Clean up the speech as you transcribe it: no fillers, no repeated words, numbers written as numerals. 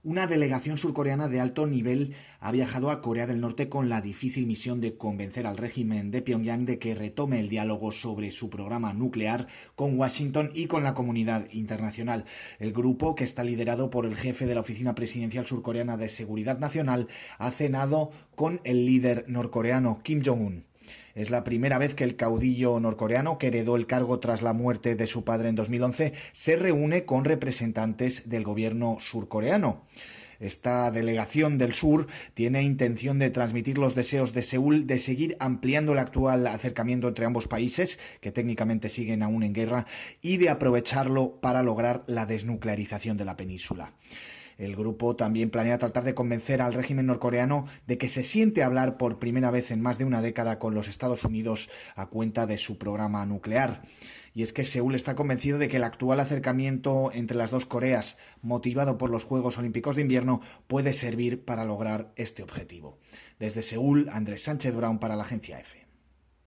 Una delegación surcoreana de alto nivel ha viajado a Corea del Norte con la difícil misión de convencer al régimen de Pyongyang de que retome el diálogo sobre su programa nuclear con Washington y con la comunidad internacional. El grupo, que está liderado por el jefe de la Oficina Presidencial Surcoreana de Seguridad Nacional, ha cenado con el líder norcoreano Kim Jong-un. Es la primera vez que el caudillo norcoreano, que heredó el cargo tras la muerte de su padre en 2011, se reúne con representantes del gobierno surcoreano. Esta delegación del sur tiene intención de transmitir los deseos de Seúl de seguir ampliando el actual acercamiento entre ambos países, que técnicamente siguen aún en guerra, y de aprovecharlo para lograr la desnuclearización de la península. El grupo también planea tratar de convencer al régimen norcoreano de que se siente a hablar por primera vez en más de una década con los Estados Unidos a cuenta de su programa nuclear. Y es que Seúl está convencido de que el actual acercamiento entre las dos Coreas, motivado por los Juegos Olímpicos de Invierno, puede servir para lograr este objetivo. Desde Seúl, Andrés Sánchez Brown para la Agencia EFE.